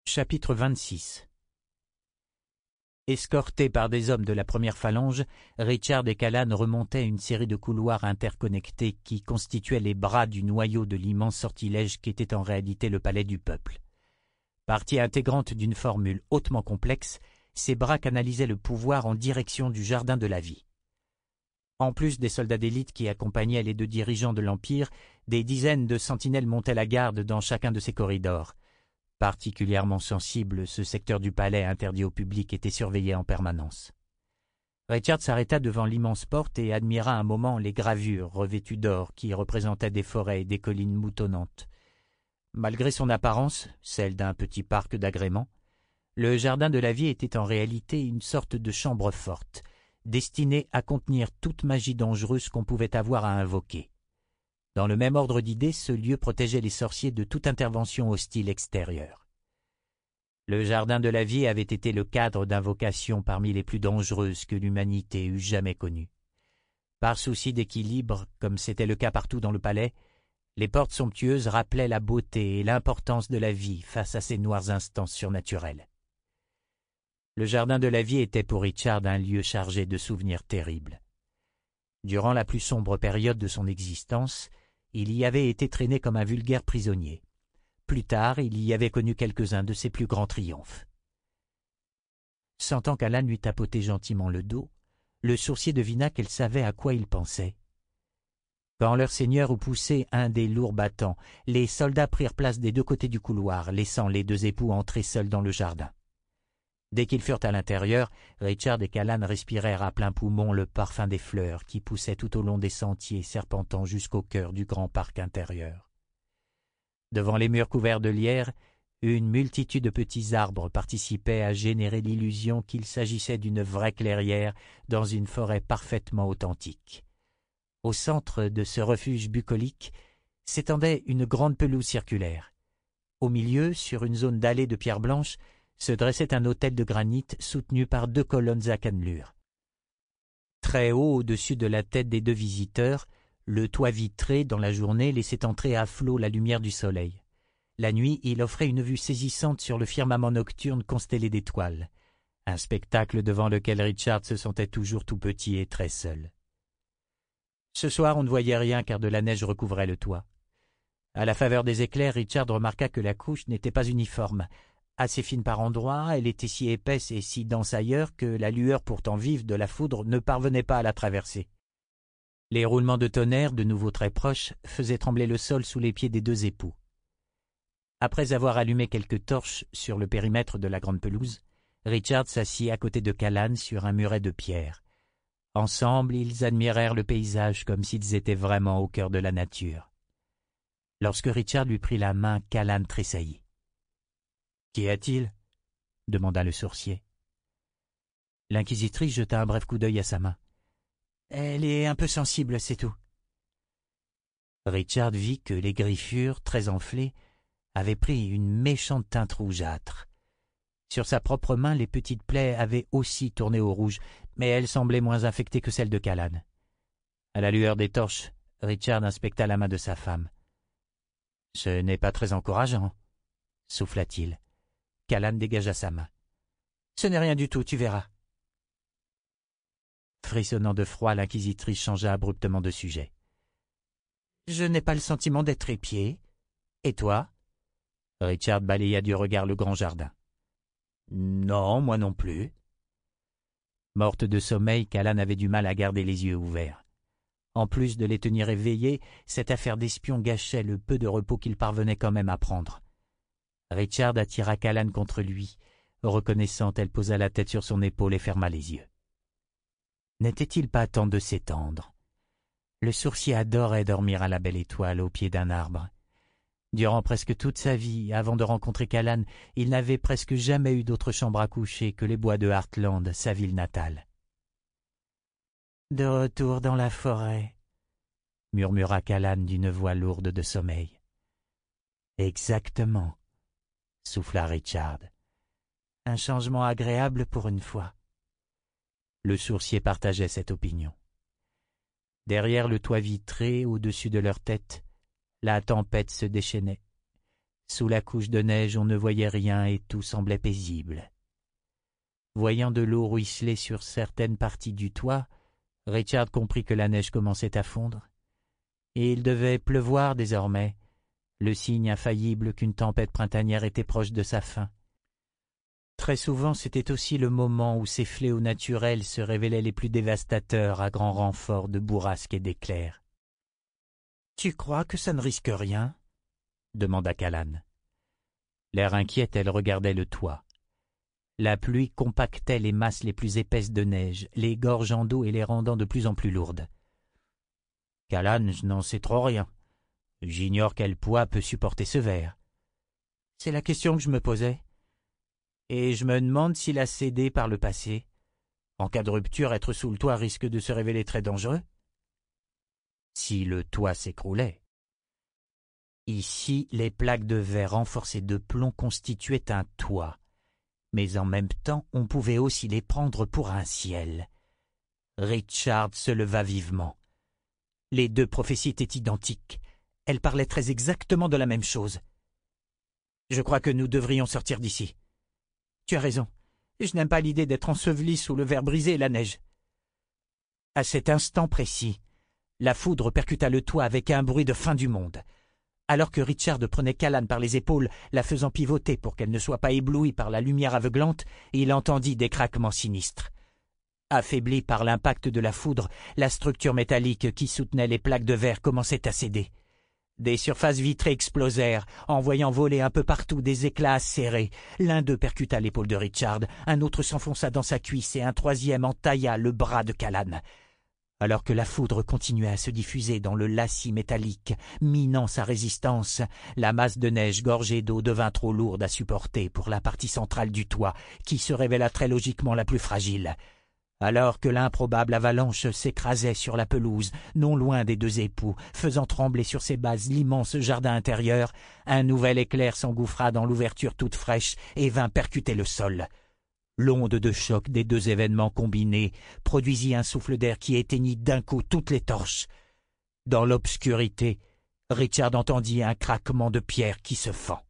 Chapitre 26. Escortés par des hommes de la première phalange, Richard et Callan remontaient une série de couloirs interconnectés qui constituaient les bras du noyau de l'immense sortilège qu'était en réalité le palais du peuple. Partie intégrante d'une formule hautement complexe, ces bras canalisaient le pouvoir en direction du jardin de la vie. En plus des soldats d'élite qui accompagnaient les deux dirigeants de l'Empire, des dizaines de sentinelles montaient la garde dans chacun de ces corridors. Particulièrement sensible, ce secteur du palais interdit au public était surveillé en permanence. Richard s'arrêta devant l'immense porte et admira un moment les gravures revêtues d'or qui représentaient des forêts et des collines moutonnantes. Malgré son apparence, celle d'un petit parc d'agrément, le jardin de la vie était en réalité une sorte de chambre forte, destinée à contenir toute magie dangereuse qu'on pouvait avoir à invoquer. Dans le même ordre d'idées, ce lieu protégeait les sorciers de toute intervention hostile extérieure. Le jardin de la vie avait été le cadre d'invocations parmi les plus dangereuses que l'humanité eût jamais connues. Par souci d'équilibre, comme c'était le cas partout dans le palais, les portes somptueuses rappelaient la beauté et l'importance de la vie face à ces noirs instants surnaturels. Le jardin de la vie était pour Richard un lieu chargé de souvenirs terribles. Durant la plus sombre période de son existence, il y avait été traîné comme un vulgaire prisonnier. Plus tard, il y avait connu quelques-uns de ses plus grands triomphes. Sentant qu'Alan lui tapotait gentiment le dos, le sourcier devina qu'elle savait à quoi il pensait. Quand leur seigneur eut poussé un des lourds battants, les soldats prirent place des deux côtés du couloir, laissant les deux époux entrer seuls dans le jardin. Dès qu'ils furent à l'intérieur, Richard et Callan respirèrent à plein poumon le parfum des fleurs qui poussaient tout au long des sentiers serpentant jusqu'au cœur du grand parc intérieur. Devant les murs couverts de lierre, une multitude de petits arbres participaient à générer l'illusion qu'il s'agissait d'une vraie clairière dans une forêt parfaitement authentique. Au centre de ce refuge bucolique s'étendait une grande pelouse circulaire. Au milieu, sur une zone dallée de pierre blanche, se dressait un autel de granit soutenu par deux colonnes à cannelure. Très haut au-dessus de la tête des deux visiteurs, le toit vitré dans la journée laissait entrer à flot la lumière du soleil. La nuit, il offrait une vue saisissante sur le firmament nocturne constellé d'étoiles, un spectacle devant lequel Richard se sentait toujours tout petit et très seul. Ce soir, on ne voyait rien car de la neige recouvrait le toit. À la faveur des éclairs, Richard remarqua que la couche n'était pas uniforme. Assez fine par endroits, elle était si épaisse et si dense ailleurs que la lueur pourtant vive de la foudre ne parvenait pas à la traverser. Les roulements de tonnerre, de nouveau très proches, faisaient trembler le sol sous les pieds des deux époux. Après avoir allumé quelques torches sur le périmètre de la grande pelouse, Richard s'assit à côté de Callan sur un muret de pierre. Ensemble, ils admirèrent le paysage comme s'ils étaient vraiment au cœur de la nature. Lorsque Richard lui prit la main, Callan tressaillit. « Qu'y a-t-il » demanda le sourcier. L'inquisitrice jeta un bref coup d'œil à sa main. « Elle est un peu sensible, c'est tout. » Richard vit que les griffures, très enflées, avaient pris une méchante teinte rougeâtre. Sur sa propre main, les petites plaies avaient aussi tourné au rouge, mais elles semblaient moins infectées que celles de Callan. À la lueur des torches, Richard inspecta la main de sa femme. « Ce n'est pas très encourageant, » souffla-t-il. Callan dégagea sa main. « Ce n'est rien du tout, tu verras. » Frissonnant de froid, l'inquisitrice changea abruptement de sujet. « Je n'ai pas le sentiment d'être épié. Et toi ?» Richard balaya du regard le grand jardin. « Non, moi non plus. » Morte de sommeil, Callan avait du mal à garder les yeux ouverts. En plus de les tenir éveillés, cette affaire d'espion gâchait le peu de repos qu'il parvenait quand même à prendre. Richard attira Callan contre lui. Reconnaissante, elle posa la tête sur son épaule et ferma les yeux. N'était-il pas temps de s'étendre? Le sourcier adorait dormir à la belle étoile au pied d'un arbre. Durant presque toute sa vie, avant de rencontrer Callan, il n'avait presque jamais eu d'autre chambre à coucher que les bois de Heartland, sa ville natale. « De retour dans la forêt » murmura Callan d'une voix lourde de sommeil. « Exactement » souffla Richard. « Un changement agréable pour une fois. » Le sourcier partageait cette opinion. Derrière le toit vitré, au-dessus de leur tête, la tempête se déchaînait. Sous la couche de neige, on ne voyait rien et tout semblait paisible. Voyant de l'eau ruisseler sur certaines parties du toit, Richard comprit que la neige commençait à fondre. Et il devait pleuvoir désormais, le signe infaillible qu'une tempête printanière était proche de sa fin. Très souvent, c'était aussi le moment où ces fléaux naturels se révélaient les plus dévastateurs à grand renfort de bourrasques et d'éclairs. « Tu crois que ça ne risque rien ?» demanda Callan. L'air inquiète, elle regardait le toit. La pluie compactait les masses les plus épaisses de neige, les gorgeant d'eau et les rendant de plus en plus lourdes. « Callan, je n'en sais trop rien. J'ignore quel poids peut supporter ce verre. » C'est la question que je me posais. Et je me demande s'il a cédé par le passé. En cas de rupture, être sous le toit risque de se révéler très dangereux. Si le toit s'écroulait. Ici, les plaques de verre renforcées de plomb constituaient un toit. Mais en même temps, on pouvait aussi les prendre pour un ciel. Richard se leva vivement. Les deux prophéties étaient identiques. Elles parlaient très exactement de la même chose. « Je crois que nous devrions sortir d'ici. » « Tu as raison. Je n'aime pas l'idée d'être enseveli sous le verre brisé et la neige. » À cet instant précis, la foudre percuta le toit avec un bruit de fin du monde. Alors que Richard prenait Callan par les épaules, la faisant pivoter pour qu'elle ne soit pas éblouie par la lumière aveuglante, il entendit des craquements sinistres. Affaiblie par l'impact de la foudre, la structure métallique qui soutenait les plaques de verre commençait à céder. Des surfaces vitrées explosèrent, envoyant voler un peu partout des éclats acérés. L'un d'eux percuta l'épaule de Richard, un autre s'enfonça dans sa cuisse et un troisième entailla le bras de Callan. Alors que la foudre continuait à se diffuser dans le lacis métallique, minant sa résistance, la masse de neige gorgée d'eau devint trop lourde à supporter pour la partie centrale du toit, qui se révéla très logiquement la plus fragile. Alors que l'improbable avalanche s'écrasait sur la pelouse, non loin des deux époux, faisant trembler sur ses bases l'immense jardin intérieur, un nouvel éclair s'engouffra dans l'ouverture toute fraîche et vint percuter le sol. L'onde de choc des deux événements combinés produisit un souffle d'air qui éteignit d'un coup toutes les torches. Dans l'obscurité, Richard entendit un craquement de pierre qui se fend.